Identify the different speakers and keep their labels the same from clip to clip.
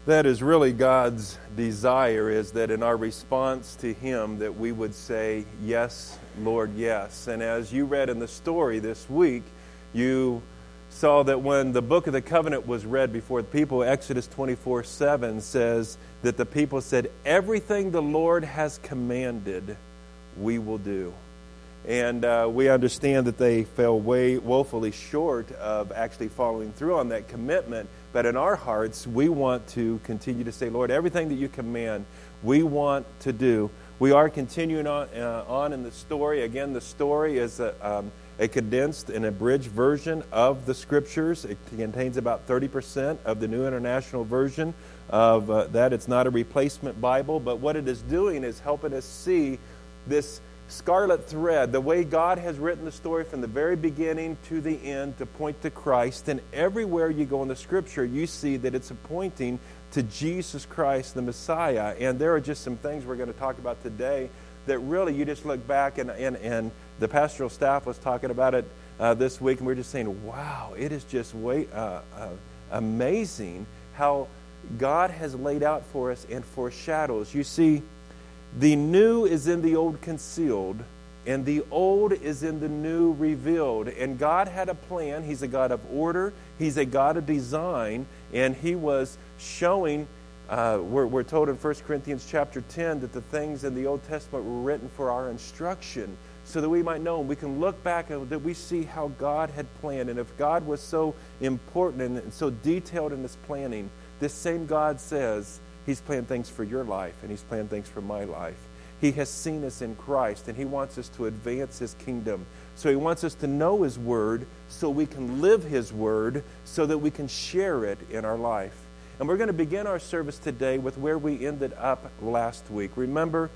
Speaker 1: That is really God's desire, is that in our response to Him that we would say, yes, Lord, yes. And as you read in the story this week, you saw that when the book of the covenant was read before the people, Exodus 24:7 says that the people said, everything the Lord has commanded, we will do. And we understand that they fell woefully short of actually following through on that commitment. But in our hearts, we want to continue to say, Lord, everything that you command, we want to do. We are continuing on in the story. Again, the story is a condensed and abridged version of the Scriptures. It contains about 30% of the New International Version of that. It's not a replacement Bible, but what it is doing is helping us see this scarlet thread, the way God has written the story from the very beginning to the end to point to Christ. And everywhere you go in the Scripture, you see that it's pointing to Jesus Christ, the Messiah. And there are just some things we're going to talk about today that really you just look back, and the pastoral staff was talking about it this week, and we're just saying, wow, it is just amazing how God has laid out for us and foreshadows. You see, the new is in the old concealed, and the old is in the new revealed. And God had a plan. He's a God of order. He's a God of design. And He was showing, we're told in 1 Corinthians chapter 10 that the things in the Old Testament were written for our instruction, so that we might know, and we can look back and that we see how God had planned. And if God was so important and so detailed in His planning, this same God says He's planned things for your life, and He's planned things for my life. He has seen us in Christ, and He wants us to advance His kingdom. So He wants us to know His Word so we can live His Word, so that we can share it in our life. And we're going to begin our service today with where we ended up last week. Remember,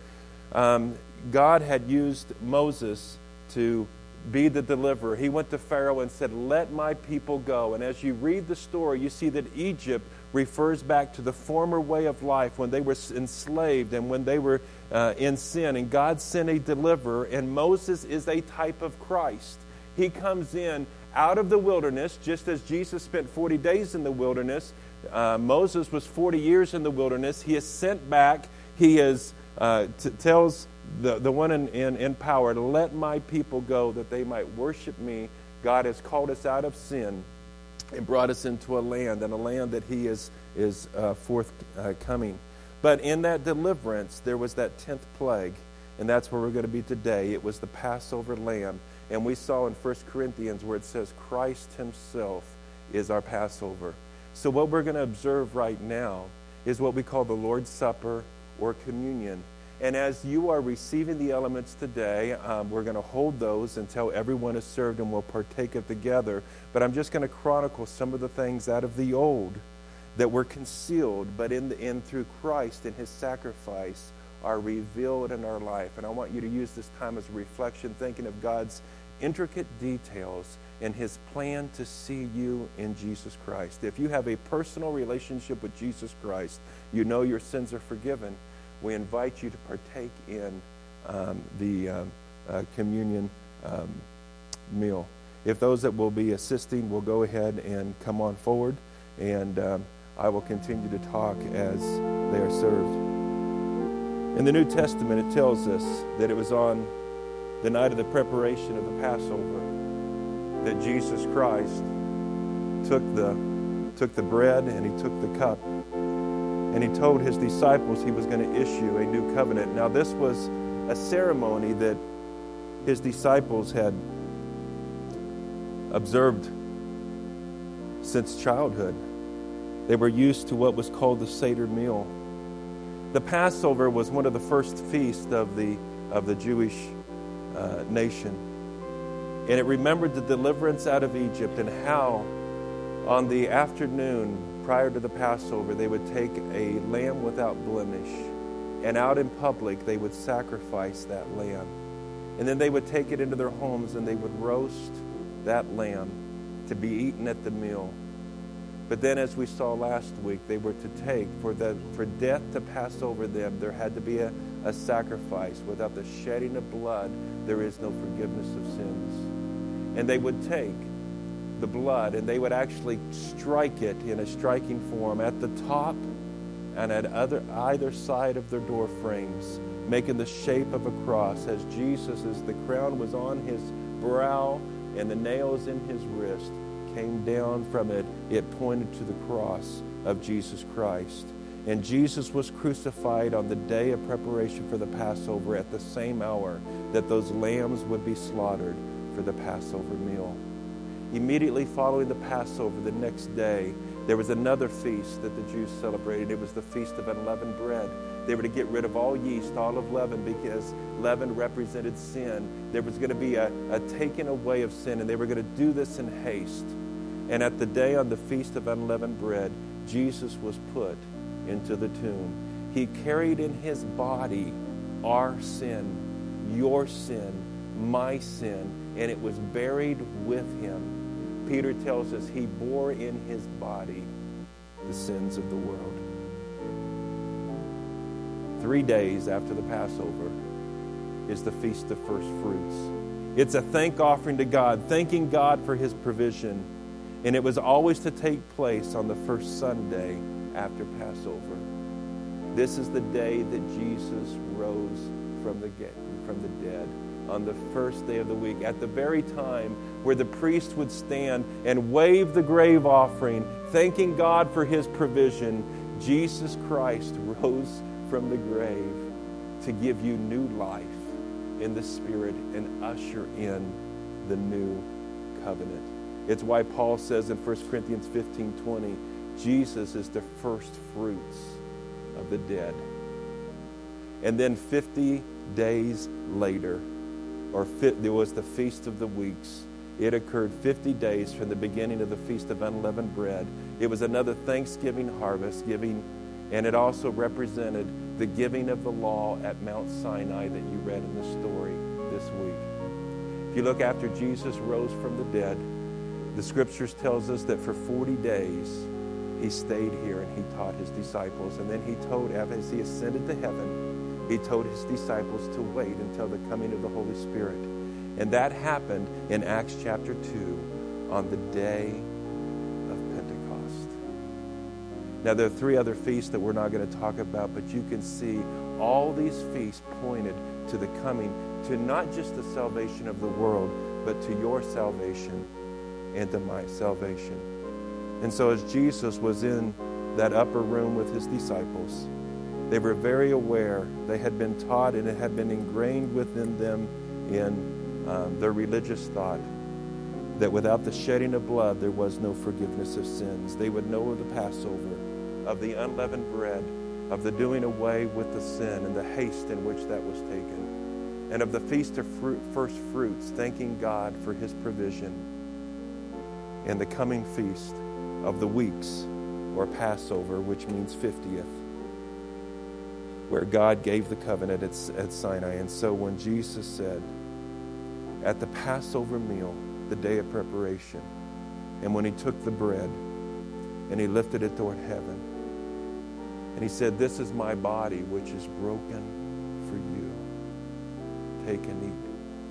Speaker 1: God had used Moses to be the deliverer. He went to Pharaoh and said, let my people go. And as you read the story, you see that Egypt refers back to the former way of life when they were enslaved and when they were in sin. And God sent a deliverer, and Moses is a type of Christ. He comes in out of the wilderness, just as Jesus spent 40 days in the wilderness. Moses was 40 years in the wilderness. He is sent back. He tells the one in power to let my people go that they might worship me. God has called us out of sin and brought us into a land that He is forthcoming. But in that deliverance, there was that 10th plague, and that's where we're going to be today. It was the Passover lamb. And we saw in 1 Corinthians where it says Christ Himself is our Passover. So what we're going to observe right now is what we call the Lord's Supper or communion. And as you are receiving the elements today, we're going to hold those until everyone is served, and we'll partake of together. But I'm just going to chronicle some of the things out of the old that were concealed, but in through Christ and His sacrifice are revealed in our life. And I want you to use this time as a reflection, thinking of God's intricate details and His plan to see you in Jesus Christ. If you have a personal relationship with Jesus Christ, you know your sins are forgiven. We invite you to partake in the communion meal. If those that will be assisting will go ahead and come on forward, and I will continue to talk as they are served. In the New Testament, it tells us that it was on the night of the preparation of the Passover that Jesus Christ took the bread and He took the cup. And He told His disciples He was going to issue a new covenant. Now, this was a ceremony that His disciples had observed since childhood. They were used to what was called the Seder meal. The Passover was one of the first feasts of the Jewish nation. And it remembered the deliverance out of Egypt, and how on the afternoon prior to the Passover, they would take a lamb without blemish, and out in public, they would sacrifice that lamb. And then they would take it into their homes, and they would roast that lamb to be eaten at the meal. But then, as we saw last week, they were to take, for death to pass over them, there had to be a sacrifice. Without the shedding of blood, there is no forgiveness of sins. And they would take the blood, and they would actually strike it in a striking form at the top and at either side of their door frames, making the shape of a cross, as Jesus, as the crown was on his brow and the nails in his wrist, came down from it. It pointed to the cross of Jesus Christ. And Jesus was crucified on the day of preparation for the Passover at the same hour that those lambs would be slaughtered for the Passover meal. Immediately following the Passover, the next day, there was another feast that the Jews celebrated. It was the Feast of Unleavened Bread. They were to get rid of all yeast, all of leaven, because leaven represented sin. There was going to be a taking away of sin, and they were going to do this in haste. And at the day on the Feast of Unleavened Bread, Jesus was put into the tomb. He carried in his body our sin, your sin, my sin, and it was buried with him. Peter tells us he bore in his body the sins of the world. 3 days after the Passover is the Feast of First Fruits. It's a thank offering to God, thanking God for his provision. And it was always to take place on the first Sunday after Passover. This is the day that Jesus rose from the dead, on the first day of the week, at the very time where the priest would stand and wave the grave offering, thanking God for his provision. Jesus Christ rose from the grave to give you new life in the Spirit and usher in the new covenant. It's why Paul says in 1 Corinthians 15:20, Jesus is the first fruits of the dead. And then 50 days later, there was the Feast of the Weeks. It occurred 50 days from the beginning of the Feast of Unleavened Bread. It was another Thanksgiving harvest and it also represented the giving of the law at Mount Sinai that you read in the story this week. If you look after Jesus rose from the dead, the Scriptures tells us that for 40 days he stayed here and he taught his disciples. And then he told, as he ascended to heaven, he told his disciples to wait until the coming of the Holy Spirit. And that happened in Acts chapter 2 on the day of Pentecost. Now, there are 3 other feasts that we're not going to talk about, but you can see all these feasts pointed to the coming, to not just the salvation of the world, but to your salvation and to my salvation. And so as Jesus was in that upper room with his disciples, they were very aware. They had been taught, and it had been ingrained within them in their religious thought that without the shedding of blood, there was no forgiveness of sins. They would know of the Passover, of the unleavened bread, of the doing away with the sin and the haste in which that was taken, and of the Feast of First Fruits, thanking God for his provision, and the coming Feast of the Weeks, or Passover, which means 50th, where God gave the covenant at Sinai. And so when Jesus said, at the Passover meal, the day of preparation, and when he took the bread and he lifted it toward heaven, and he said, this is my body which is broken for you. Take and eat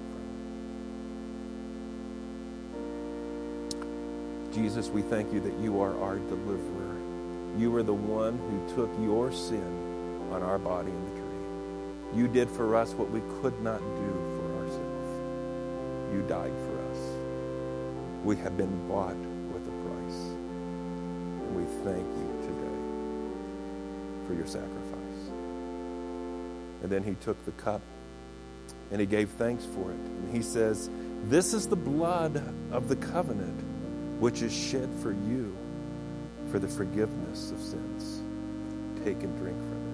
Speaker 1: from it. Jesus, we thank you that you are our deliverer. You are the one who took your sin on our body in the tree. You did for us what we could not do for ourselves. You died for us. We have been bought with a price. And we thank you today for your sacrifice. And then he took the cup and he gave thanks for it. And he says, this is the blood of the covenant which is shed for you for the forgiveness of sins. Take and drink from it.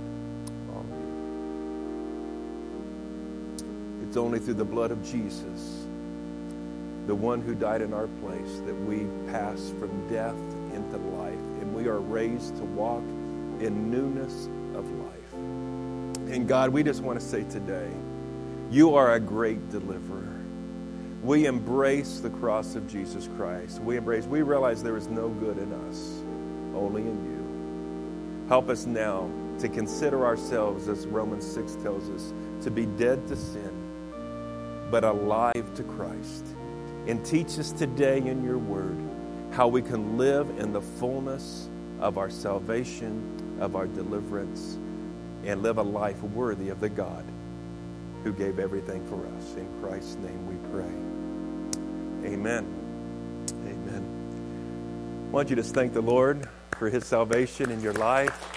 Speaker 1: It's only through the blood of Jesus, the one who died in our place, that we pass from death into life, and we are raised to walk in newness of life. And God, we just want to say today, you are a great deliverer. We embrace the cross of Jesus Christ. We realize there is no good in us, only in you. Help us now to consider ourselves, as Romans 6 tells us, to be dead to sin, but alive to Christ. And teach us today in your word how we can live in the fullness of our salvation of our deliverance and live a life worthy of the God who gave everything for us. In Christ's name we pray. Amen. Amen. I want you to thank the Lord for His salvation in your life.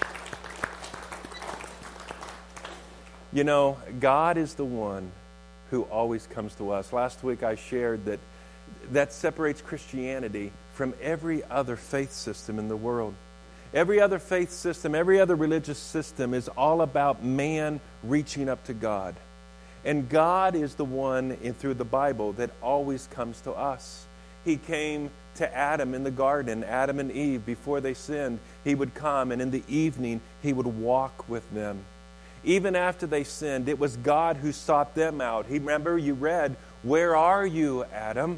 Speaker 1: You know, God is the one who always comes to us. Last week I shared that separates Christianity from every other faith system in the world. Every other faith system, every other religious system is all about man reaching up to God. And God is the one through the Bible that always comes to us. He came to Adam in the garden, Adam and Eve, before they sinned. He would come, and in the evening, He would walk with them. Even after they sinned, it was God who sought them out. Remember, you read, "Where are you, Adam?"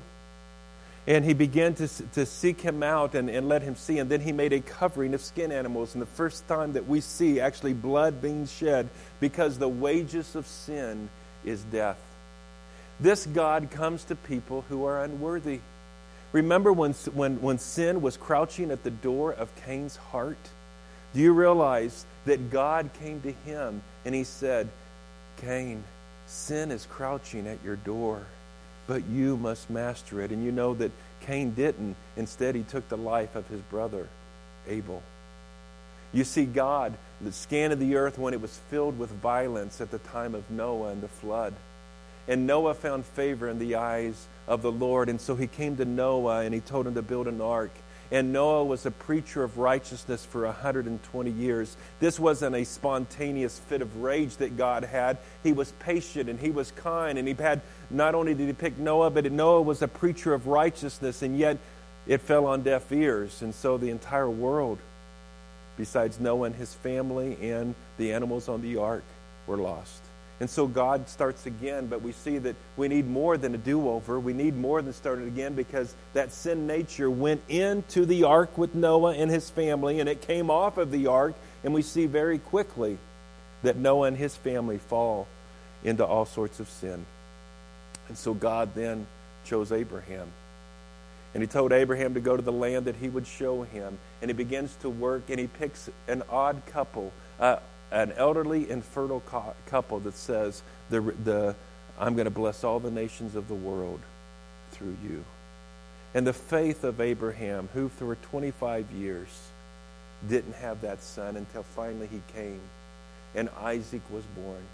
Speaker 1: And He began to seek him out and let him see. And then He made a covering of skin animals. And the first time that we see actually blood being shed, because the wages of sin is death. This God comes to people who are unworthy. Remember when sin was crouching at the door of Cain's heart? Do you realize that God came to him and He said, "Cain, sin is crouching at your door, but you must master it." And you know that Cain didn't. Instead, he took the life of his brother, Abel. You see, God scanned the earth when it was filled with violence at the time of Noah and the flood. And Noah found favor in the eyes of the Lord. And so he came to Noah and he told him to build an ark. And Noah was a preacher of righteousness for 120 years. This wasn't a spontaneous fit of rage that God had. He was patient and He was kind. And He had, not only did He pick Noah, but Noah was a preacher of righteousness. And yet it fell on deaf ears. And so the entire world, besides Noah and his family and the animals on the ark, were lost. And so God starts again, but we see that we need more than a do-over. We need more than starting again, because that sin nature went into the ark with Noah and his family, and it came off of the ark, and we see very quickly that Noah and his family fall into all sorts of sin. And so God then chose Abraham. And He told Abraham to go to the land that He would show him. And he begins to work, and he picks an odd couple, an elderly and fertile couple that says, "I'm going to bless all the nations of the world through you." And the faith of Abraham, who for 25 years didn't have that son until finally he came, and Isaac was born.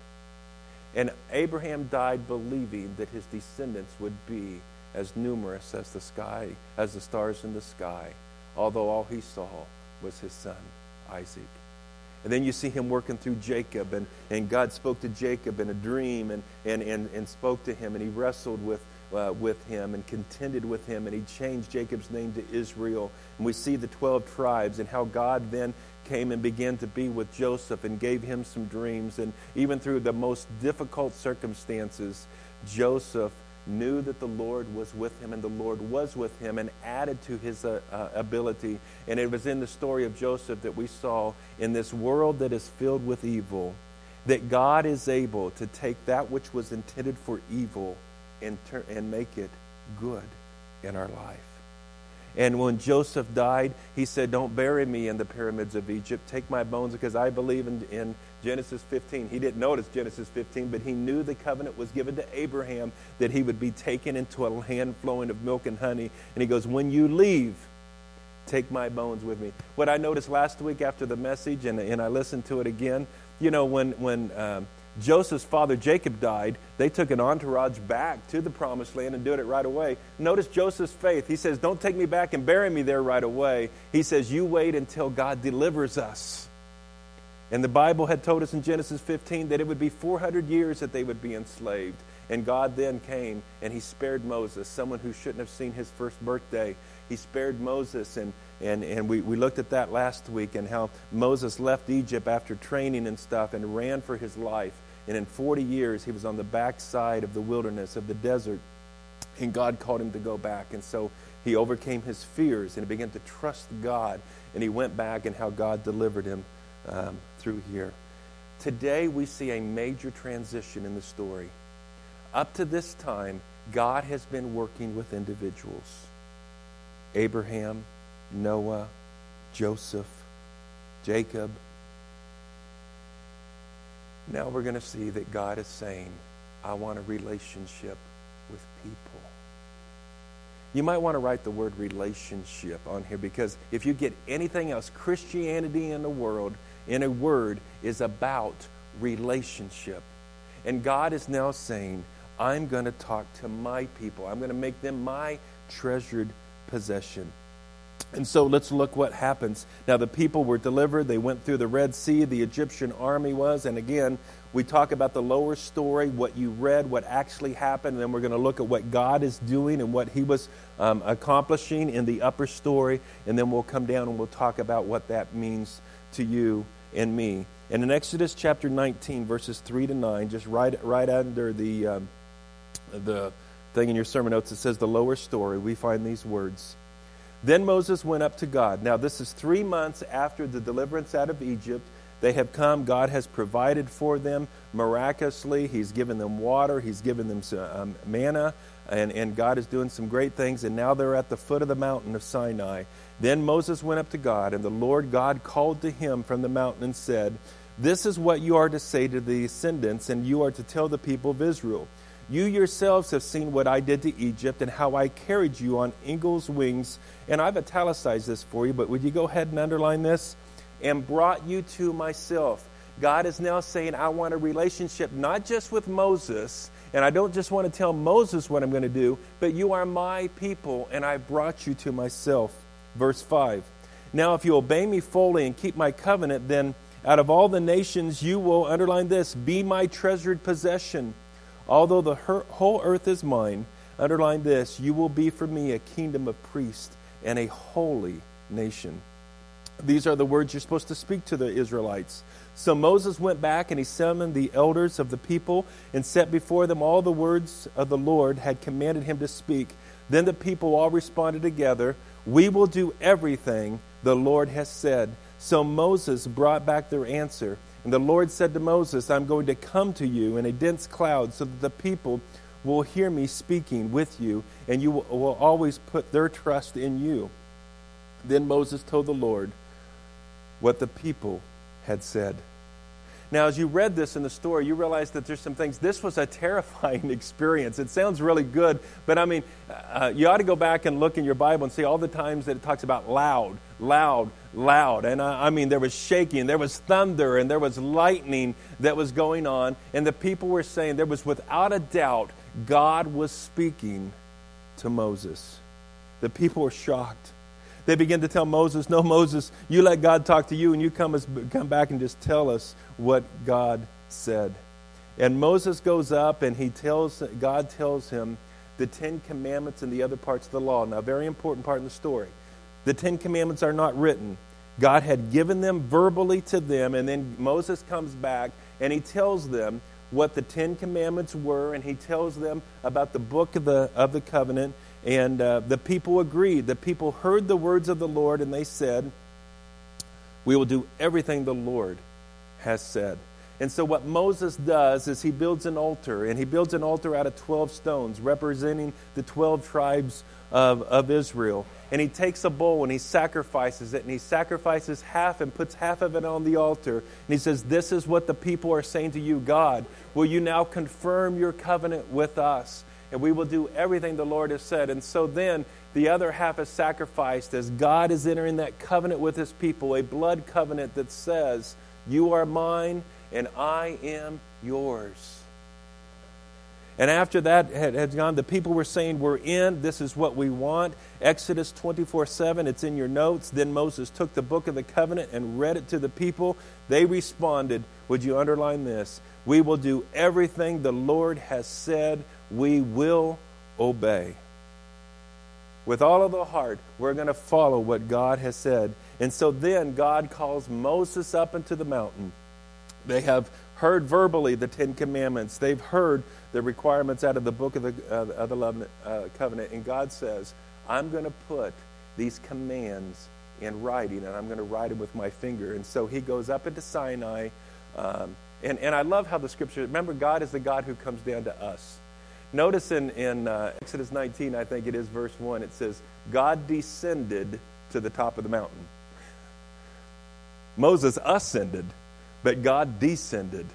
Speaker 1: And Abraham died believing that his descendants would be as numerous as the sky, as the stars in the sky, although all he saw was his son, Isaac. And then you see him working through Jacob, and God spoke to Jacob in a dream and spoke to him, and He wrestled with him and contended with him, and He changed Jacob's name to Israel. And we see the 12 tribes and how God then came and began to be with Joseph and gave him some dreams. And even through the most difficult circumstances, Joseph knew that the Lord was with him, and the Lord was with him and added to his ability. And it was in the story of Joseph that we saw, in this world that is filled with evil, that God is able to take that which was intended for evil and make it good in our life. And when Joseph died, he said, "Don't bury me in the pyramids of Egypt. Take my bones," because I believe in Genesis 15. He didn't know it as Genesis 15, but he knew the covenant was given to Abraham that he would be taken into a land flowing of milk and honey. And he goes, "When you leave, take my bones with me." What I noticed last week after the message, and I listened to it again, you know, when Joseph's father Jacob died, they took an entourage back to the promised land and did it right away. Notice Joseph's faith. He says, "Don't take me back and bury me there right away." He says, "You wait until God delivers us." And the Bible had told us in Genesis 15 that it would be 400 years that they would be enslaved. And God then came and He spared Moses, someone who shouldn't have seen his first birthday. He spared Moses, and we looked at that last week, and how Moses left Egypt after training and stuff and ran for his life. And in 40 years, he was on the backside of the wilderness, of the desert, and God called him to go back. And so he overcame his fears, and he began to trust God, and he went back, and how God delivered him through here. Today, we see a major transition in the story. Up to this time, God has been working with individuals. Abraham, Noah, Joseph, Jacob, Now we're going to see that God is saying, I want a relationship with people. You might want to write the word relationship on here, because if you get anything else, Christianity in the world, in a word, is about relationship. And God is now saying, I'm going to talk to my people. I'm going to make them my treasured possession. And so let's look what happens. Now the people were delivered. They went through the Red Sea. The Egyptian army was. And again, we talk about the lower story, what you read, what actually happened. And then we're going to look at what God is doing and what he was accomplishing in the upper story. And then we'll come down and we'll talk about what that means to you and me. And in Exodus chapter 19, verses 3 to 9, just right under the thing in your sermon notes, it says the lower story, we find these words. Then Moses went up to God. Now this is 3 months after the deliverance out of Egypt. They have come. God has provided for them miraculously. He's given them water. He's given them manna. And God is doing some great things. And now they're at the foot of the mountain of Sinai. Then Moses went up to God, and the Lord God called to him from the mountain and said, This is what you are to say to the descendants, and you are to tell the people of Israel. You yourselves have seen what I did to Egypt and how I carried you on eagle's wings. And I've italicized this for you, but would you go ahead and underline this? And brought you to myself. God is now saying, I want a relationship not just with Moses, and I don't just want to tell Moses what I'm going to do, but you are my people, and I brought you to myself. Verse 5. Now if you obey me fully and keep my covenant, then out of all the nations you will, underline this, be my treasured possession. Although the whole earth is mine, underline this, you will be for me a kingdom of priests and a holy nation. These are the words you're supposed to speak to the Israelites. So Moses went back and he summoned the elders of the people and set before them all the words of the Lord had commanded him to speak. Then the people all responded together, We will do everything the Lord has said. So Moses brought back their answer. And the Lord said to Moses, I'm going to come to you in a dense cloud so that the people will hear me speaking with you, and you will always put their trust in you. Then Moses told the Lord what the people had said. Now, as you read this in the story, you realize that there's some things. This was a terrifying experience. It sounds really good, but I mean, you ought to go back and look in your Bible and see all the times that it talks about loud, loud, loud. And I mean, there was shaking, there was thunder, and there was lightning that was going on. And the people were saying there was without a doubt God was speaking to Moses. The people were shocked. They began to tell Moses, no, Moses, you let God talk to you, and you come back and just tell us what God said. And Moses goes up, and God tells him the 10 Commandments and the other parts of the law. Now, very important part in the story. The 10 Commandments are not written. God had given them verbally to them, and then Moses comes back, and he tells them what the 10 Commandments were, and he tells them about the book of the covenant. And the people agreed. The people heard the words of the Lord, and they said, we will do everything the Lord has said. And so what Moses does is he builds an altar, and he builds an altar out of 12 stones representing the 12 tribes of Israel. And he takes a bull and he sacrifices it, and he sacrifices half and puts half of it on the altar. And he says, this is what the people are saying to you, God. Will you now confirm your covenant with us? And we will do everything the Lord has said. And so then the other half is sacrificed as God is entering that covenant with his people, a blood covenant that says, you are mine and I am yours. And after that had gone, the people were saying, we're in, this is what we want. Exodus 24:7, it's in your notes. Then Moses took the book of the covenant and read it to the people. They responded, would you underline this? We will do everything the Lord has said. We will obey. With all of the heart, we're going to follow what God has said. And so then God calls Moses up into the mountain. They have heard verbally the 10 Commandments. They've heard the requirements out of the book of the covenant. And God says, I'm going to put these commands in writing, and I'm going to write them with my finger. And so he goes up into Sinai. And I love how the scripture, remember, God is the God who comes down to us. Notice in Exodus 19, I think it is verse 1, it says, God descended to the top of the mountain. Moses ascended, but God descended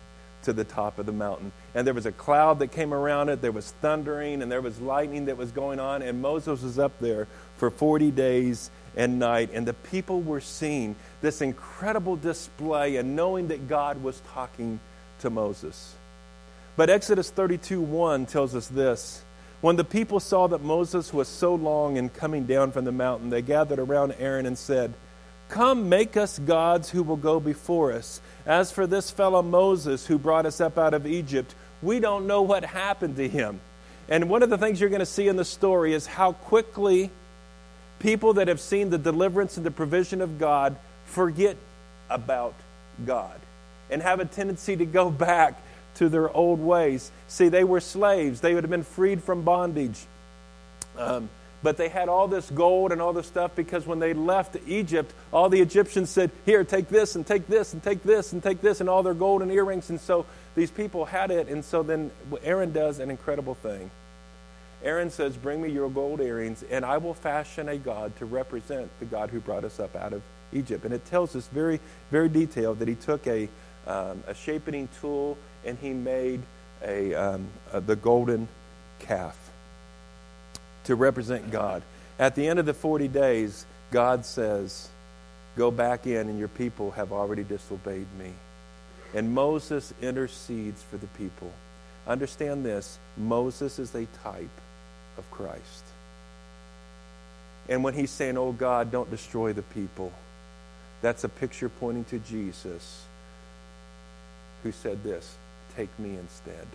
Speaker 1: to the top of the mountain. And there was a cloud that came around it. There was thundering and there was lightning that was going on. And Moses was up there for 40 days and night. And the people were seeing this incredible display and knowing that God was talking to Moses. But Exodus 32:1 tells us this. When the people saw that Moses was so long in coming down from the mountain, they gathered around Aaron and said, "Come, make us gods who will go before us. As for this fellow Moses who brought us up out of Egypt, we don't know what happened to him." And one of the things you're going to see in the story is how quickly people that have seen the deliverance and the provision of God forget about God and have a tendency to go back to their old ways. See, they were slaves. They would have been freed from bondage. But they had all this gold and all this stuff because when they left Egypt, all the Egyptians said, "Here, take this and take this and take this and take this," and all their gold and earrings. And so these people had it. And so then Aaron does an incredible thing. Aaron says, "Bring me your gold earrings, and I will fashion a god to represent the God who brought us up out of Egypt." And it tells us very, very detailed that he took a shaping tool and he made the golden calf to represent God. At the end of the 40 days, God says, "Go back in, and your people have already disobeyed me." And Moses intercedes for the people. Understand this, Moses is a type of Christ. And when he's saying, "Oh God, don't destroy the people," that's a picture pointing to Jesus, who said this, "Take me instead.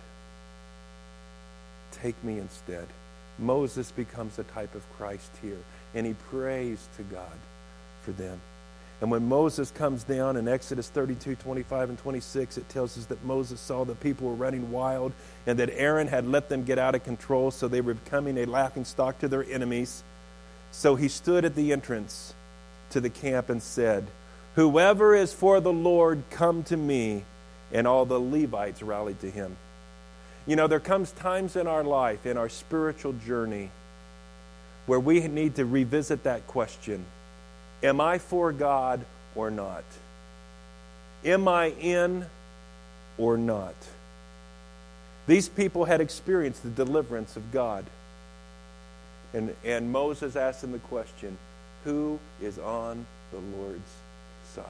Speaker 1: Take me instead." Moses becomes a type of Christ here, and he prays to God for them. And when Moses comes down in Exodus 32:25 and 26, it tells us that Moses saw that people were running wild and that Aaron had let them get out of control, so they were becoming a laughingstock to their enemies. So he stood at the entrance to the camp and said, "Whoever is for the Lord, come to me." And all the Levites rallied to him. You know, there comes times in our life, in our spiritual journey, where we need to revisit that question. Am I for God or not? Am I in or not? These people had experienced the deliverance of God. And Moses asked them the question, who is on the Lord's side?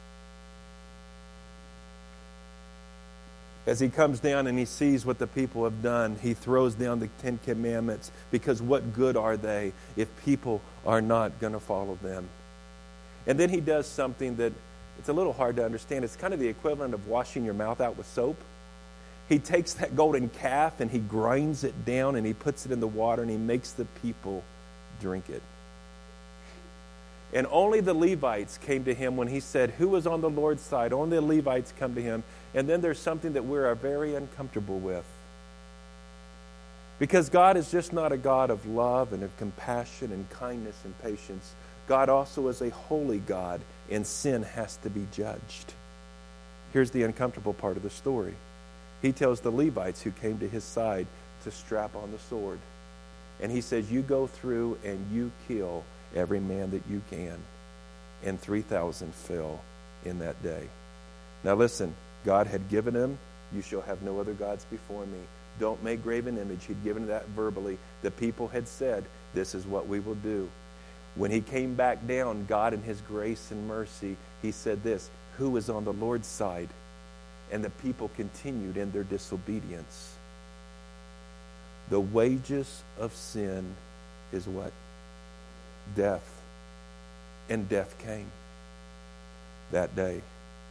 Speaker 1: As he comes down and he sees what the people have done, he throws down the 10 Commandments, because what good are they if people are not going to follow them? And then he does something that it's a little hard to understand. It's kind of the equivalent of washing your mouth out with soap. He takes that golden calf and he grinds it down and he puts it in the water and he makes the people drink it. And only the Levites came to him when he said, "Who was on the Lord's side?" Only the Levites come to him. And then there's something that we're very uncomfortable with. Because God is just not a God of love and of compassion and kindness and patience. God also is a holy God, and sin has to be judged. Here's the uncomfortable part of the story. He tells the Levites who came to his side to strap on the sword. And he says, "You go through and you kill every man that you can." And 3,000 fell in that day. Now listen, God had given him, "You shall have no other gods before me. Don't make graven image." He'd given that verbally. The people had said, "This is what we will do." When he came back down, God in his grace and mercy, he said this, "Who is on the Lord's side?" And the people continued in their disobedience. The wages of sin is what? Death. And death came that day.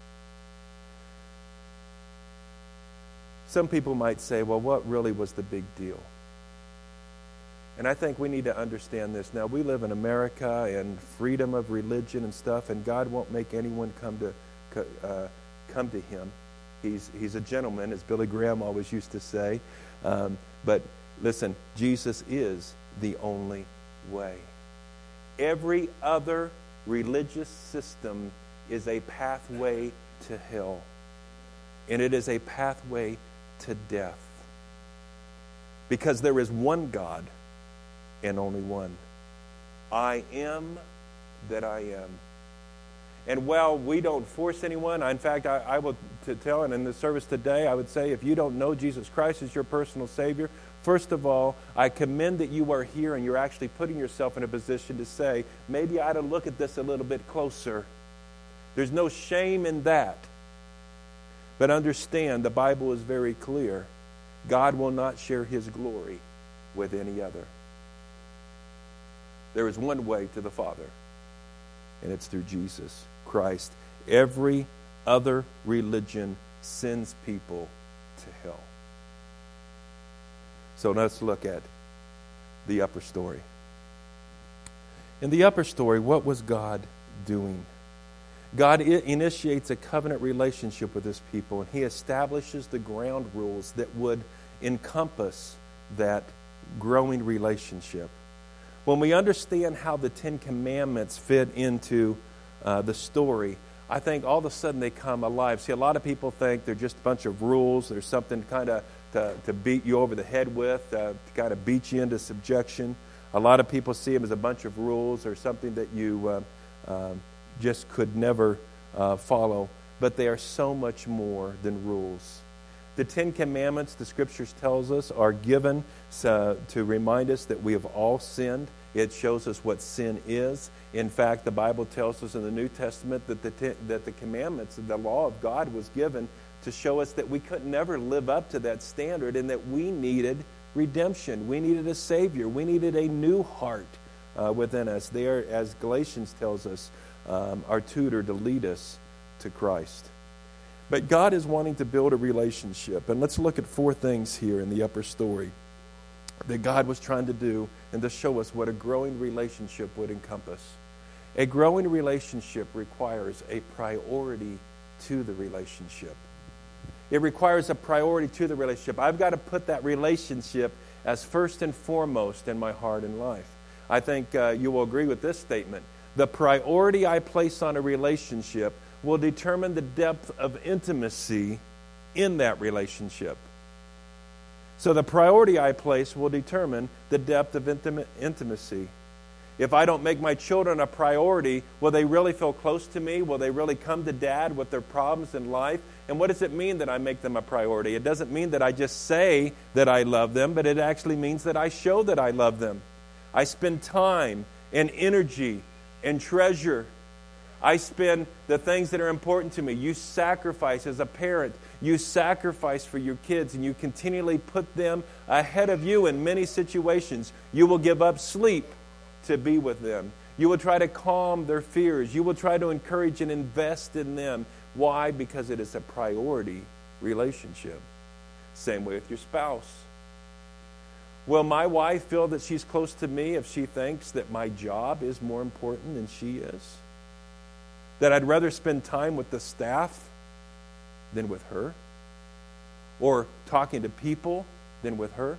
Speaker 1: Some people might say, well, what really was the big deal? And I think we need to understand this. Now, we live in America and freedom of religion and stuff, and God won't make anyone come to him. He's a gentleman, as Billy Graham always used to say. But listen, Jesus is the only way. Every other religious system is a pathway to hell. And it is a pathway to death. Because there is one God and only one. I am that I am. And while we don't force anyone, in fact, I will tell, and in the service today, I would say, if you don't know Jesus Christ as your personal Savior, first of all, I commend that you are here and you're actually putting yourself in a position to say, maybe I ought to look at this a little bit closer. There's no shame in that. But understand, the Bible is very clear. God will not share His glory with any other. There is one way to the Father, and it's through Jesus Christ. Every other religion sends people to hell. So let's look at the upper story. In the upper story, what was God doing? God initiates a covenant relationship with His people, and He establishes the ground rules that would encompass that growing relationship. When we understand how the Ten Commandments fit into the story, I think all of a sudden they come alive. See, a lot of people think they're just a bunch of rules. There's something kind of to beat you over the head with, to kind of beat you into subjection. A lot of people see them as a bunch of rules or something that you just could never follow. But they are so much more than rules. The Ten Commandments, the Scriptures tells us, are given to remind us that we have all sinned. It shows us what sin is. In fact, the Bible tells us in the New Testament that the commandments, the law of God was given to show us that we could never live up to that standard and that we needed redemption. We needed a Savior. We needed a new heart within us. They are, as Galatians tells us, our tutor to lead us to Christ. But God is wanting to build a relationship. And let's look at 4 things here in the upper story that God was trying to do and to show us what a growing relationship would encompass. A growing relationship requires a priority to the relationship. It requires a priority to the relationship. I've got to put that relationship as first and foremost in my heart and life. I think you will agree with this statement. The priority I place on a relationship will determine the depth of intimacy in that relationship. So the priority I place will determine the depth of intimacy. If I don't make my children a priority, will they really feel close to me? Will they really come to Dad with their problems in life? And what does it mean that I make them a priority? It doesn't mean that I just say that I love them, but it actually means that I show that I love them. I spend time and energy and treasure. I spend the things that are important to me. You sacrifice as a parent. You sacrifice for your kids, and you continually put them ahead of you in many situations. You will give up sleep to be with them. You will try to calm their fears. You will try to encourage and invest in them. Why? Because it is a priority relationship. Same way with your spouse. Will my wife feel that she's close to me if she thinks that my job is more important than she is? That I'd rather spend time with the staff than with her? Or talking to people than with her?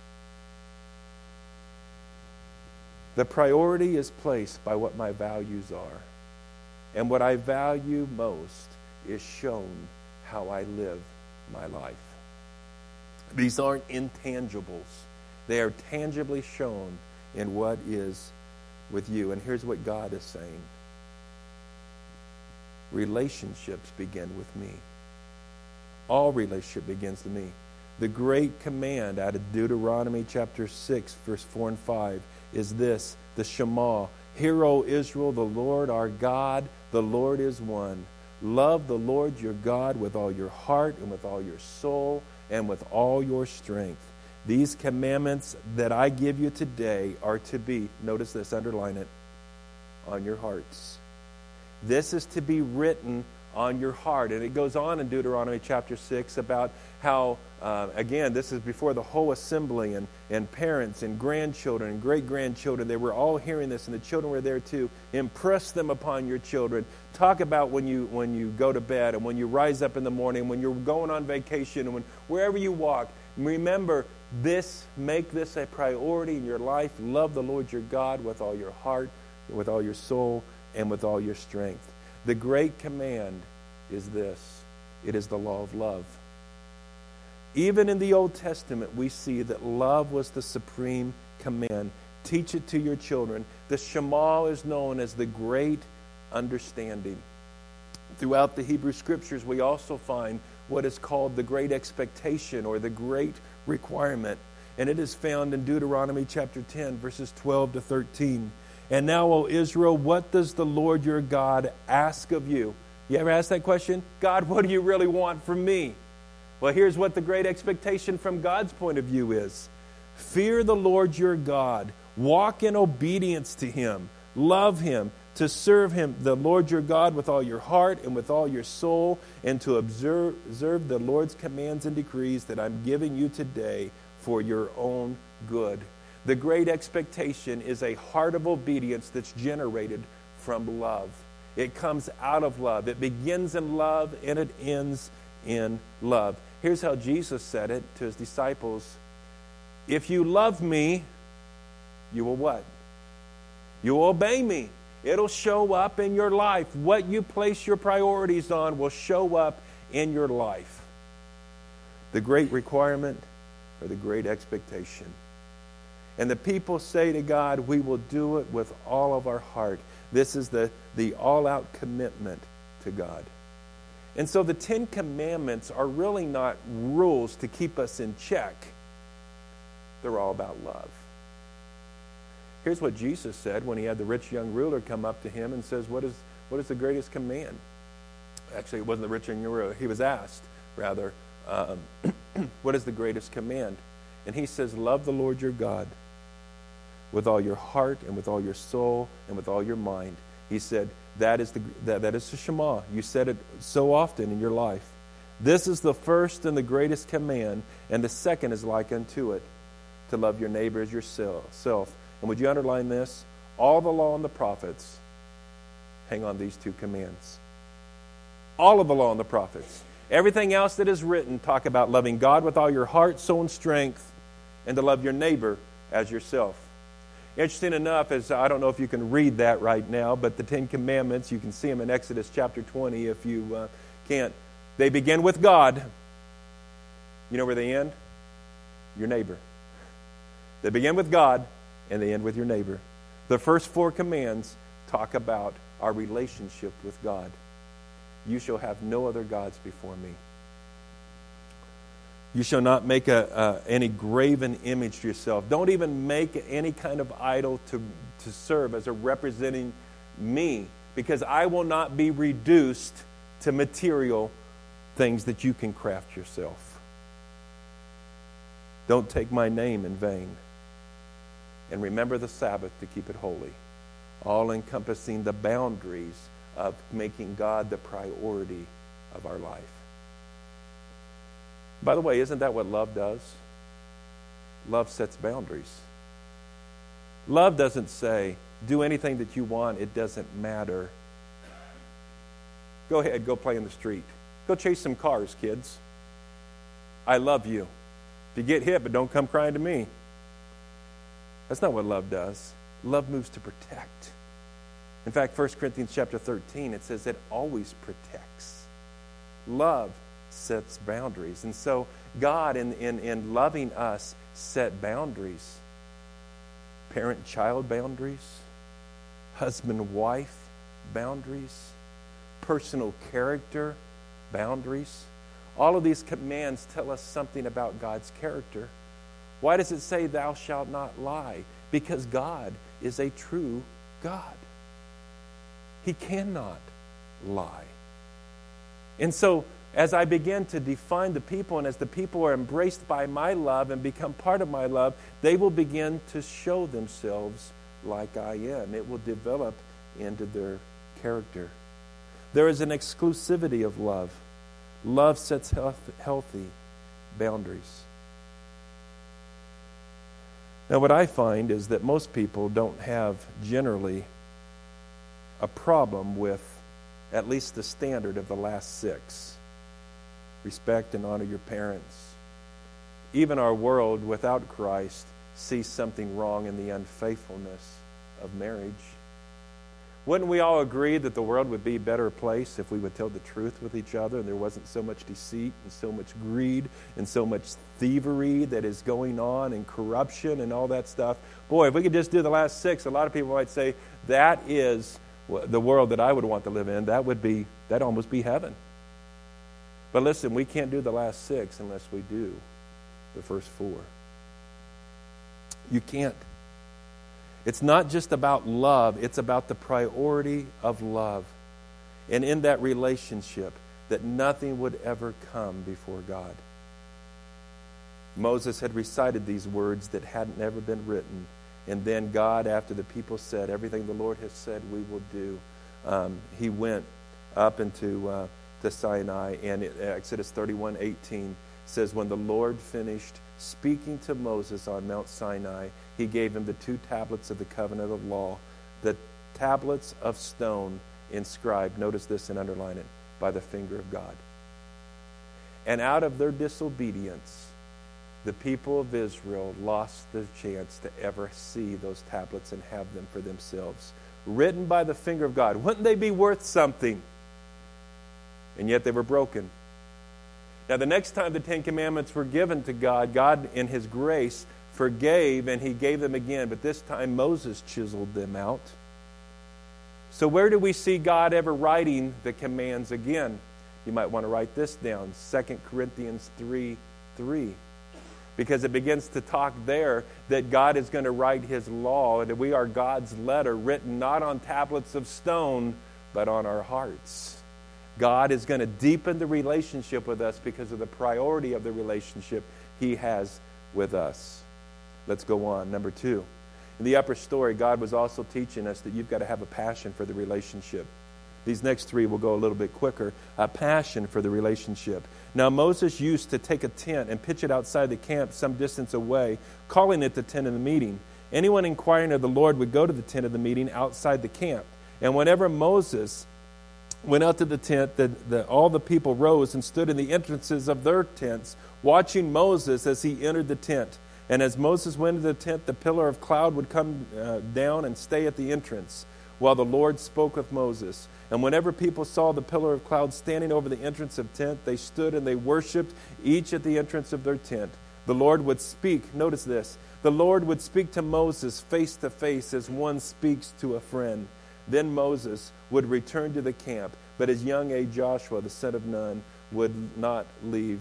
Speaker 1: The priority is placed by what my values are. And what I value most is shown how I live my life. These aren't intangibles. They are tangibly shown in what is with you. And here's what God is saying. Relationships begin with me. All relationship begins with me. The great command out of Deuteronomy chapter 6, verse 4 and 5 is this, the Shema. Hear, O Israel, the Lord our God, the Lord is one. Love the Lord your God with all your heart and with all your soul and with all your strength. These commandments that I give you today are to be, notice this, underline it, on your hearts. This is to be written on your heart. And it goes on in Deuteronomy chapter 6 about how, again, this is before the whole assembly and parents and grandchildren and great-grandchildren. They were all hearing this, and the children were there too. Impress them upon your children. Talk about when you go to bed and when you rise up in the morning, when you're going on vacation, and wherever you walk. Remember this, make this a priority in your life. Love the Lord your God with all your heart, with all your soul, and with all your strength. The great command is this. It is the law of love. Even in the Old Testament, we see that love was the supreme command. Teach it to your children. The Shema is known as the great understanding. Throughout the Hebrew Scriptures, we also find what is called the great expectation or the great requirement. And it is found in Deuteronomy chapter 10, verses 12 to 13. And now, O Israel, what does the Lord your God ask of you? You ever ask that question? God, what do you really want from me? Well, here's what the great expectation from God's point of view is. Fear the Lord your God. Walk in obedience to Him. Love Him. To serve Him, the Lord your God, with all your heart and with all your soul, and to observe the Lord's commands and decrees that I'm giving you today for your own good. The great expectation is a heart of obedience that's generated from love. It comes out of love. It begins in love and it ends in love. Here's how Jesus said it to His disciples. If you love me, you will what? You will obey me. It'll show up in your life. What you place your priorities on will show up in your life. The great requirement or the great expectation. And the people say to God, we will do it with all of our heart. This is the all-out commitment to God. And so the 10 Commandments are really not rules to keep us in check. They're all about love. Here's what Jesus said when He had the rich young ruler come up to Him and says, what is the greatest command? Actually, it wasn't the rich young ruler. He was asked, rather, what is the greatest command? And He says, love the Lord your God with all your heart and with all your soul and with all your mind. He said, that is the Shema. You said it so often in your life. This is the first and the greatest command, and the second is like unto it, to love your neighbor as yourself. And would you underline this? All the law and the prophets hang on these 2 commands. All of the law and the prophets. Everything else that is written talk about loving God with all your heart, soul, and strength, and to love your neighbor as yourself. Interesting enough, as I don't know if you can read that right now, but the 10 Commandments, you can see them in Exodus chapter 20 if you can't. They begin with God. You know where they end? Your neighbor. They begin with God, and they end with your neighbor. The first 4 commands talk about our relationship with God. You shall have no other gods before me. You shall not make any graven image to yourself. Don't even make any kind of idol to serve as a representing me, because I will not be reduced to material things that you can craft yourself. Don't take my name in vain. And remember the Sabbath to keep it holy, all encompassing the boundaries of making God the priority of our life. By the way, isn't that what love does? Love sets boundaries. Love doesn't say, do anything that you want, it doesn't matter. Go ahead, go play in the street. Go chase some cars, kids. I love you. If you get hit, but don't come crying to me. That's not what love does. Love moves to protect. In fact, 1 Corinthians chapter 13, it says it always protects. Love sets boundaries. And so God, in loving us, set boundaries. Parent-child boundaries. Husband-wife boundaries. Personal character boundaries. All of these commands tell us something about God's character. Why does it say, thou shalt not lie? Because God is a true God. He cannot lie. And so, as I begin to define the people, and as the people are embraced by my love and become part of my love, they will begin to show themselves like I am. It will develop into their character. There is an exclusivity of love. Love sets healthy boundaries. Now, what I find is that most people don't have generally a problem with at least the standard of the last 6. Respect and honor your parents. Even our world without Christ sees something wrong in the unfaithfulness of marriage. Wouldn't we all agree that the world would be a better place if we would tell the truth with each other and there wasn't so much deceit and so much greed and so much thievery that is going on and corruption and all that stuff? Boy, if we could just do the last 6, a lot of people might say that is the world that I would want to live in, that'd almost be heaven. But listen, we can't do the last 6 unless we do the first 4. You can't. It's not just about love, it's about the priority of love. And in that relationship, that nothing would ever come before God. Moses had recited these words that hadn't ever been written. And then God, after the people said, everything the Lord has said we will do, he went up into to Sinai. And Exodus 31:18 says, when the Lord finished speaking to Moses on Mount Sinai, he gave him the 2 tablets of the covenant of law, the tablets of stone inscribed, notice this and underline it, by the finger of God. And out of their disobedience, the people of Israel lost the chance to ever see those tablets and have them for themselves. Written by the finger of God. Wouldn't they be worth something? And yet they were broken. Now the next time the 10 Commandments were given to God, God in His grace forgave and He gave them again. But this time Moses chiseled them out. So where do we see God ever writing the commands again? You might want to write this down. 2 Corinthians 3:3. Because it begins to talk there that God is going to write His law, and that we are God's letter, written not on tablets of stone, but on our hearts. God is going to deepen the relationship with us because of the priority of the relationship He has with us. Let's go on. Number 2. In the upper story, God was also teaching us that you've got to have a passion for the relationship. These next 3 will go a little bit quicker. A passion for the relationship. Now Moses used to take a tent and pitch it outside the camp some distance away, calling it the tent of the meeting. Anyone inquiring of the Lord would go to the tent of the meeting outside the camp. And whenever Moses went out to the tent, all the people rose and stood in the entrances of their tents, watching Moses as he entered the tent. And as Moses went into the tent, the pillar of cloud would come down and stay at the entrance, while the Lord spoke with Moses. And whenever people saw the pillar of cloud standing over the entrance of tent, they stood and they worshipped, each at the entrance of their tent. The Lord would speak, notice this, the Lord would speak to Moses face to face as one speaks to a friend. Then Moses would return to the camp, but his young aide Joshua, the son of Nun, would not leave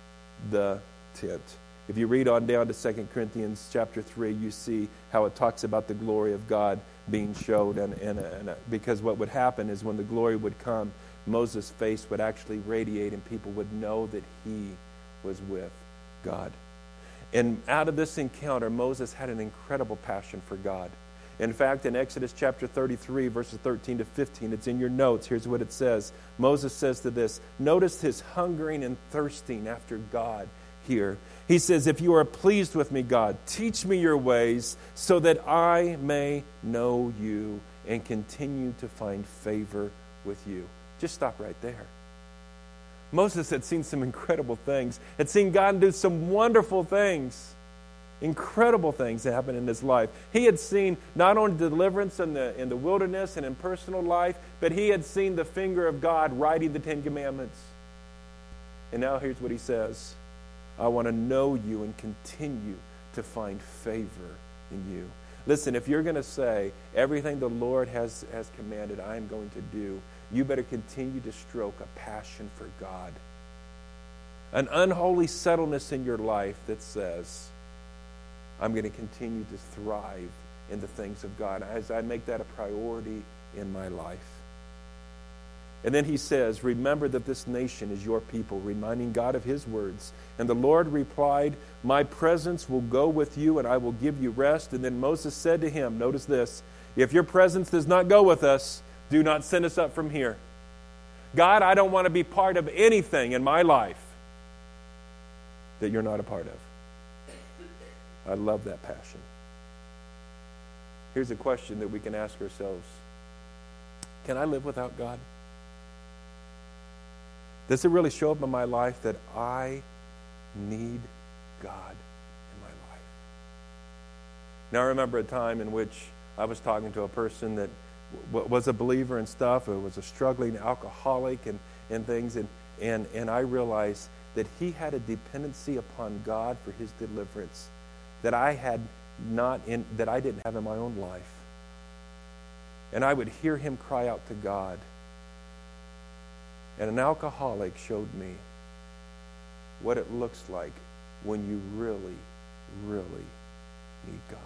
Speaker 1: the tent. If you read on down to 2 Corinthians chapter 3, you see how it talks about the glory of God being showed. And because what would happen is when the glory would come, Moses' face would actually radiate and people would know that he was with God. And out of this encounter, Moses had an incredible passion for God. In fact, in Exodus chapter 33, verses 13 to 15, it's in your notes. Here's what it says. Moses says to this, notice his hungering and thirsting after God here. He says, if you are pleased with me, God, teach me your ways so that I may know you and continue to find favor with you. Just stop right there. Moses had seen some incredible things, had seen God do some wonderful things, incredible things that happened in his life. He had seen not only deliverance in the wilderness and in personal life, but he had seen the finger of God writing the 10 Commandments. And now here's what he says. I want to know you and continue to find favor in you. Listen, if you're going to say everything the Lord has commanded I am going to do, you better continue to stroke a passion for God. An unholy settledness in your life that says, I'm going to continue to thrive in the things of God as I make that a priority in my life. And then he says, remember that this nation is your people, reminding God of his words. And the Lord replied, my presence will go with you and I will give you rest. And then Moses said to him, notice this, if your presence does not go with us, do not send us up from here. God, I don't want to be part of anything in my life that you're not a part of. I love that passion. Here's a question that we can ask ourselves. Can I live without God? Does it really show up in my life that I need God in my life? Now, I remember a time in which I was talking to a person that was a believer and stuff, or was a struggling alcoholic and things, and I realized that he had a dependency upon God for his deliverance that I didn't have in my own life. And I would hear him cry out to God. And an alcoholic showed me what it looks like when you really, really need God.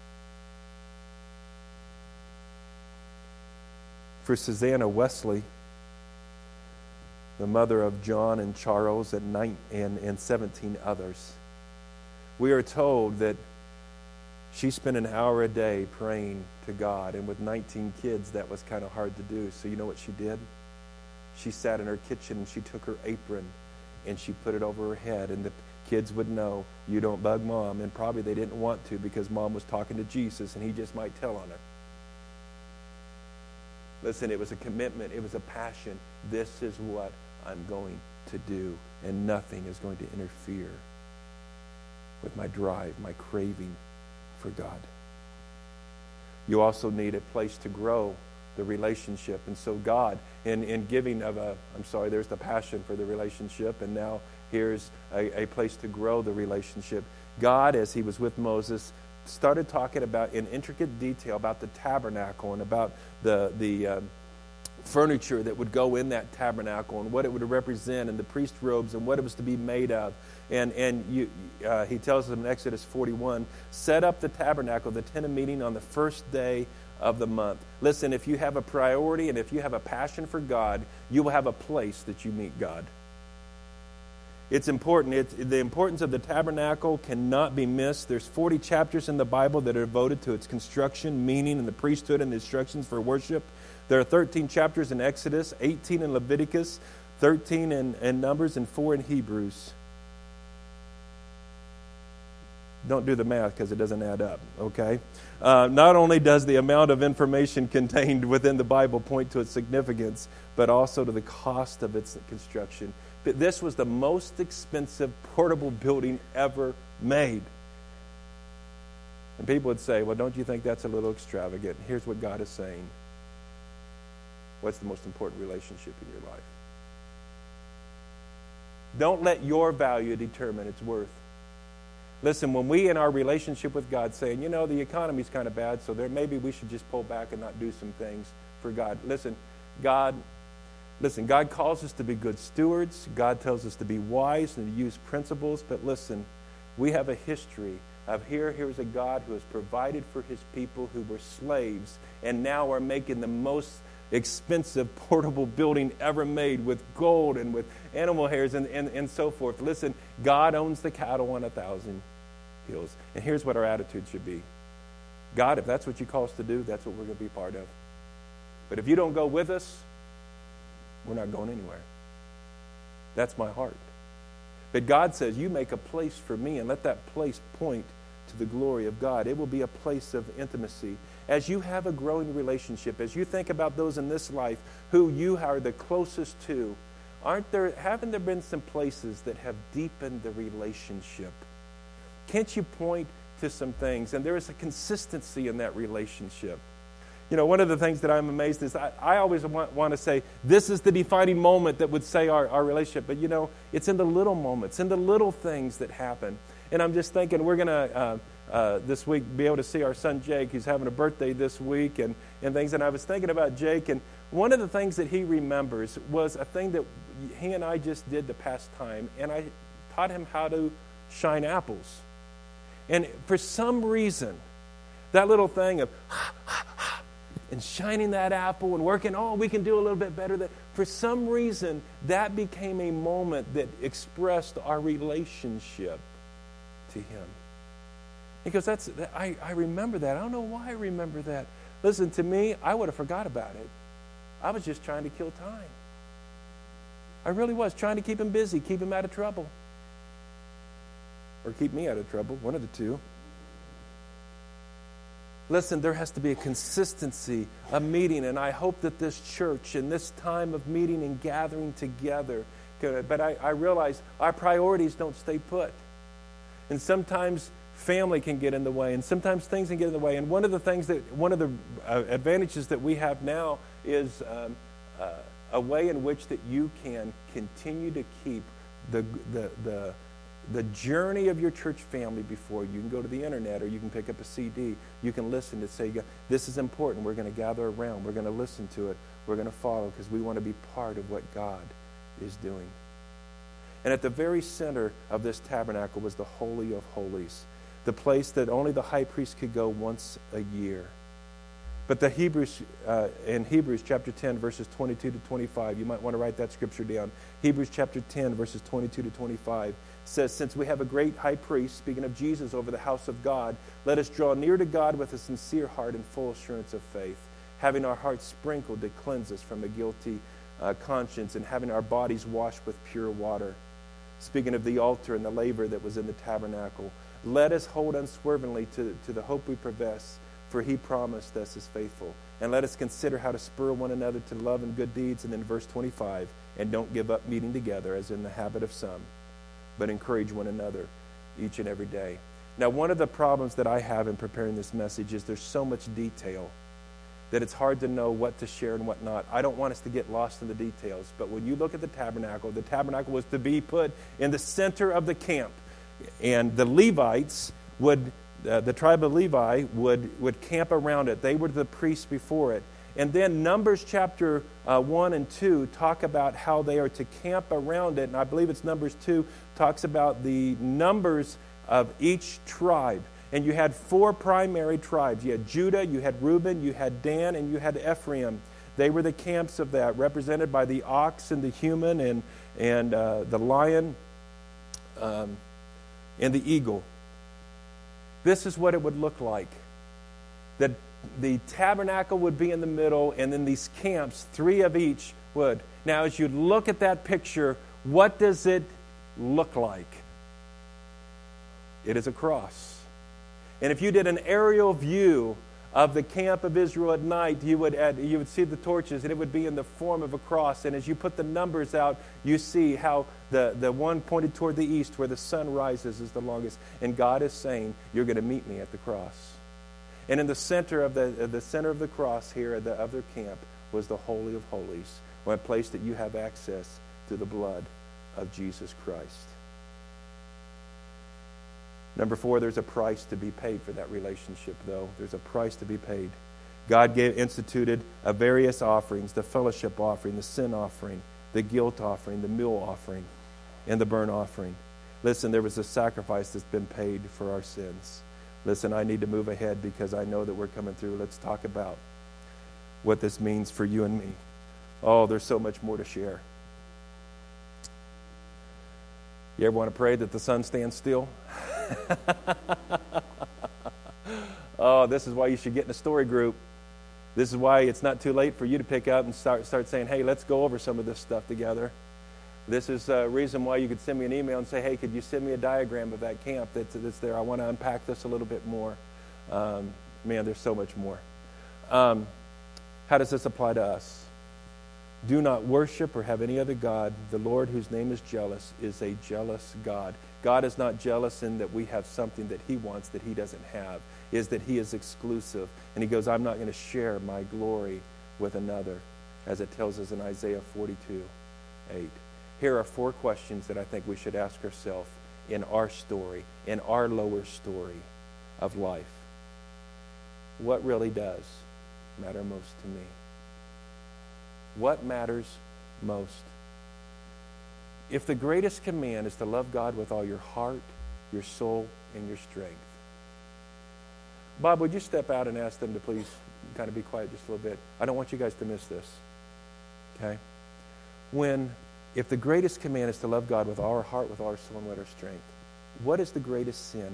Speaker 1: For Susanna Wesley, the mother of John and Charles and 17 others, we are told that she spent an hour a day praying to God. And with 19 kids, that was kind of hard to do. So you know what she did? She sat in her kitchen and she took her apron and she put it over her head. And the kids would know, you don't bug Mom. And probably they didn't want to because Mom was talking to Jesus and he just might tell on her. Listen, it was a commitment. It was a passion. This is what I'm going to do. And nothing is going to interfere with my drive, my craving for God. You also need a place to grow the relationship. And so God, in giving of there's the passion for the relationship, and now here's a place to grow the relationship. God, as he was with Moses, started talking about in intricate detail about the tabernacle and about the furniture that would go in that tabernacle and what it would represent and the priest robes and what it was to be made of. And he tells them in Exodus 41, set up the tabernacle, the tent of meeting, on the first day of the month. Listen, if you have a priority and if you have a passion for God, you will have a place that you meet God. It's important. The importance of the tabernacle cannot be missed. There's 40 chapters in the Bible that are devoted to its construction, meaning, and the priesthood and the instructions for worship. There are 13 chapters in Exodus, 18 in Leviticus, 13 in Numbers, and 4 in Hebrews. Don't do the math because it doesn't add up, okay? Not only does the amount of information contained within the Bible point to its significance, but also to the cost of its construction. But this was the most expensive portable building ever made. And people would say, well, don't you think that's a little extravagant? Here's what God is saying. What's the most important relationship in your life? Don't let your value determine its worth. Listen, when we in our relationship with God saying, the economy's kind of bad, so maybe we should just pull back and not do some things for God. Listen, God calls us to be good stewards. God tells us to be wise and to use principles. But listen, we have a history of here's a God who has provided for his people who were slaves and now are making the most expensive portable building ever made with gold and with animal hairs and so forth. Listen, God owns the cattle on 1,000 hills. And here's what our attitude should be. God, if that's what you call us to do, that's what we're going to be part of. But if you don't go with us, we're not going anywhere. That's my heart. But God says, you make a place for me and let that place point to the glory of God. It will be a place of intimacy. As you have a growing relationship, as you think about those in this life who you are the closest to, haven't there been some places that have deepened the relationship? Can't you point to some things? And there is a consistency in that relationship. One of the things that I'm amazed is I always want to say, this is the defining moment that would say our relationship. But, it's in the little moments, in the little things that happen. And I'm just thinking we're going to, this week, be able to see our son Jake, who's having a birthday this week and things. And I was thinking about Jake, and one of the things that he remembers was a thing that he and I just did the past time. And I taught him how to shine apples. And for some reason, that little thing of and shining that apple and working, we can do a little bit better. For some reason, that became a moment that expressed our relationship to him. Because I remember that. I don't know why I remember that. Listen, to me, I would have forgot about it. I was just trying to kill time. I really was, trying to keep him busy, keep him out of trouble. Or keep me out of trouble, one of the two. Listen, there has to be a consistency of meeting, and I hope that this church in this time of meeting and gathering together, but I realize our priorities don't stay put. And sometimes family can get in the way, and sometimes things can get in the way. And one of the advantages that we have now is a way in which that you can continue to keep the journey of your church family before you. You can go to the internet or you can pick up a CD. You can listen to say, this is important. We're going to gather around. We're going to listen to it. We're going to follow because we want to be part of what God is doing. And at the very center of this tabernacle was the Holy of Holies, the place that only the high priest could go once a year. But in Hebrews chapter 10, verses 22 to 25, you might want to write that scripture down. Hebrews chapter 10, verses 22 to 25 says, since we have a great high priest, speaking of Jesus, over the house of God, let us draw near to God with a sincere heart and full assurance of faith, having our hearts sprinkled to cleanse us from a guilty conscience and having our bodies washed with pure water. Speaking of the altar and the laver that was in the tabernacle, let us hold unswervingly to the hope we profess, for he promised us is faithful. And let us consider how to spur one another to love and good deeds. And then verse 25, and don't give up meeting together as in the habit of some, but encourage one another each and every day. Now, one of the problems that I have in preparing this message is there's so much detail that it's hard to know what to share and what not. I don't want us to get lost in the details, but when you look at the tabernacle was to be put in the center of the camp. And the Levites would, the tribe of Levi would camp around it. They were the priests before it. And then Numbers chapter 1 and 2 talk about how they are to camp around it. And I believe it's Numbers 2 talks about the numbers of each tribe. And you had 4 primary tribes. You had Judah, you had Reuben, you had Dan, and you had Ephraim. They were the camps of that, represented by the ox and the human and the lion and the eagle. This is what it would look like. That the tabernacle would be in the middle, and then these camps, 3 of each would. Now, as you look at that picture, what does it look like? It is a cross. And if you did an aerial view of the camp of Israel at night, you would see the torches, and it would be in the form of a cross. And as you put the numbers out, you see how the one pointed toward the east, where the sun rises, is the longest. And God is saying, you're going to meet me at the cross. And in the center of the cross here of their camp was the Holy of Holies, a place that you have access to the blood of Jesus Christ. Number 4, there's a price to be paid for that relationship, though. There's a price to be paid. God instituted various offerings, the fellowship offering, the sin offering, the guilt offering, the meal offering, and the burnt offering. Listen, there was a sacrifice that's been paid for our sins. Listen, I need to move ahead because I know that we're coming through. Let's talk about what this means for you and me. Oh, there's so much more to share. You ever want to pray that the sun stands still? Oh, this is why you should get in a story group. This is why it's not too late for you to pick up and start saying, hey, let's go over some of this stuff together. This is a reason why you could send me an email and say, hey, could you send me a diagram of that camp that's there? I want to unpack this a little bit more. Man, there's so much more. How does this apply to us? Do not worship or have any other God. The Lord, whose name is jealous, is a jealous God. God is not jealous in that we have something that he wants that he doesn't have. Is that he is exclusive. And he goes, I'm not going to share my glory with another, as it tells us in Isaiah 42:8. Here are 4 questions that I think we should ask ourselves in our story, in our lower story of life. What really does matter most to me? What matters most? If the greatest command is to love God with all your heart, your soul, and your strength. Bob, would you step out and ask them to please kind of be quiet just a little bit? I don't want you guys to miss this. Okay? If the greatest command is to love God with all our heart, with all our soul, and with our strength, what is the greatest sin?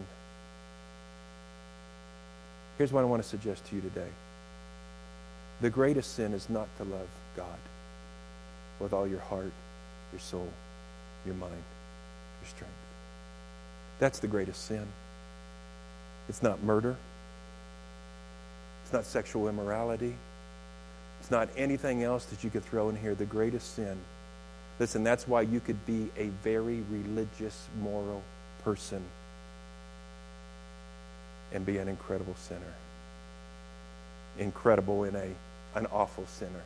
Speaker 1: Here's what I want to suggest to you today. The greatest sin is not to love God with all your heart, your soul, your mind, your strength. That's the greatest sin. It's not murder. It's not sexual immorality. It's not anything else that you could throw in here. The greatest sin. Listen, that's why you could be a very religious, moral person and be an incredible sinner. Incredible in an awful sinner.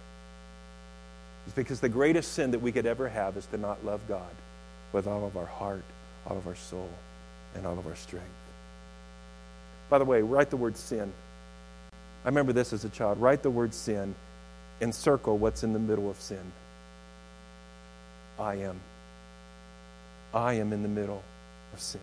Speaker 1: It's because the greatest sin that we could ever have is to not love God with all of our heart, all of our soul, and all of our strength. By the way, write the word sin. I remember this as a child. Write the word sin and circle what's in the middle of sin. I am. I am in the middle of sin.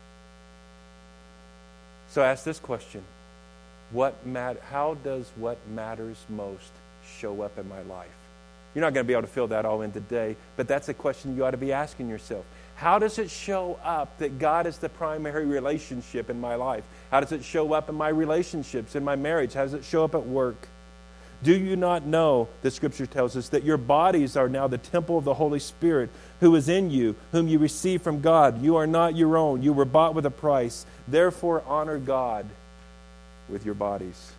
Speaker 1: So ask this question. How does what matters most show up in my life? You're not going to be able to fill that all in today, but that's a question you ought to be asking yourself. How does it show up that God is the primary relationship in my life? How does it show up in my relationships, in my marriage? How does it show up at work? Do you not know, the Scripture tells us, that your bodies are now the temple of the Holy Spirit who is in you, whom you receive from God? You are not your own. You were bought with a price. Therefore, honor God with your bodies.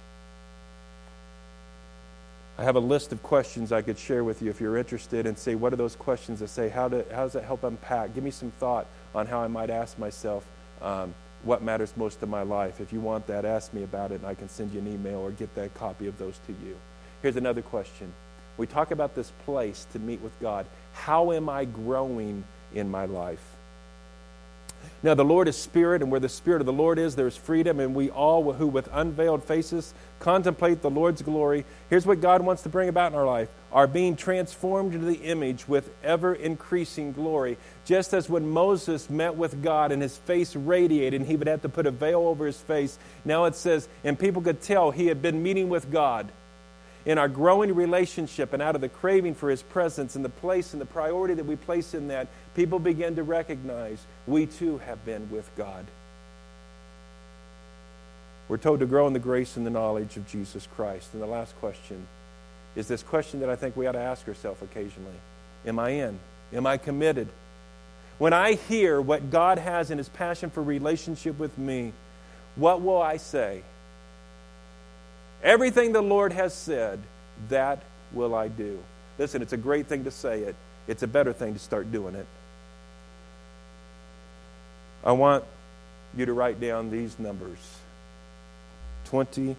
Speaker 1: I have a list of questions I could share with you if you're interested, and say, what are those questions that say, how does it help unpack? Give me some thought on how I might ask myself what matters most in my life. If you want that, ask me about it, and I can send you an email or get that copy of those to you. Here's another question. We talk about this place to meet with God. How am I growing in my life? Now, the Lord is Spirit, and where the Spirit of the Lord is, there is freedom, and we all who with unveiled faces contemplate the Lord's glory. Here's what God wants to bring about in our life. Are being transformed into the image with ever-increasing glory. Just as when Moses met with God and his face radiated and he would have to put a veil over his face, now it says, and people could tell he had been meeting with God. In our growing relationship and out of the craving for His presence and the place and the priority that we place in that, people begin to recognize we too have been with God. We're told to grow in the grace and the knowledge of Jesus Christ. And the last question is this question that I think we ought to ask ourselves occasionally. Am I in? Am I committed? When I hear what God has in His passion for relationship with me, what will I say? Everything the Lord has said, that will I do. Listen, it's a great thing to say it. It's a better thing to start doing it. I want you to write down these numbers. 24/7.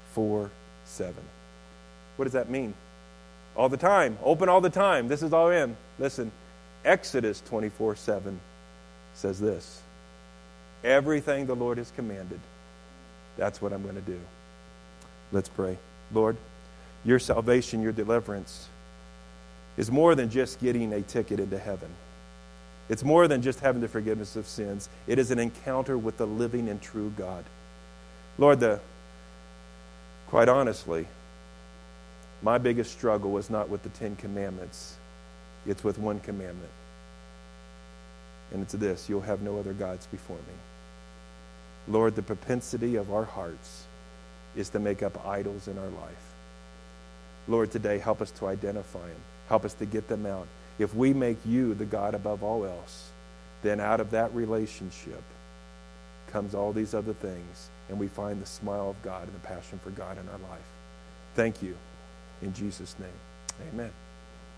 Speaker 1: What does that mean? All the time. Open all the time. This is all in. Listen, Exodus 24/7 says this. Everything the Lord has commanded, that's what I'm going to do. Let's pray. Lord, your salvation, your deliverance is more than just getting a ticket into heaven. It's more than just having the forgiveness of sins. It is an encounter with the living and true God. Lord, quite honestly, my biggest struggle was not with the 10 Commandments. It's with one commandment. And it's this: you'll have no other gods before me. Lord, the propensity of our hearts is to make up idols in our life. Lord, today help us to identify them. Help us to get them out. If we make you the God above all else, then out of that relationship comes all these other things, and we find the smile of God and the passion for God in our life. Thank you. In Jesus' name, amen.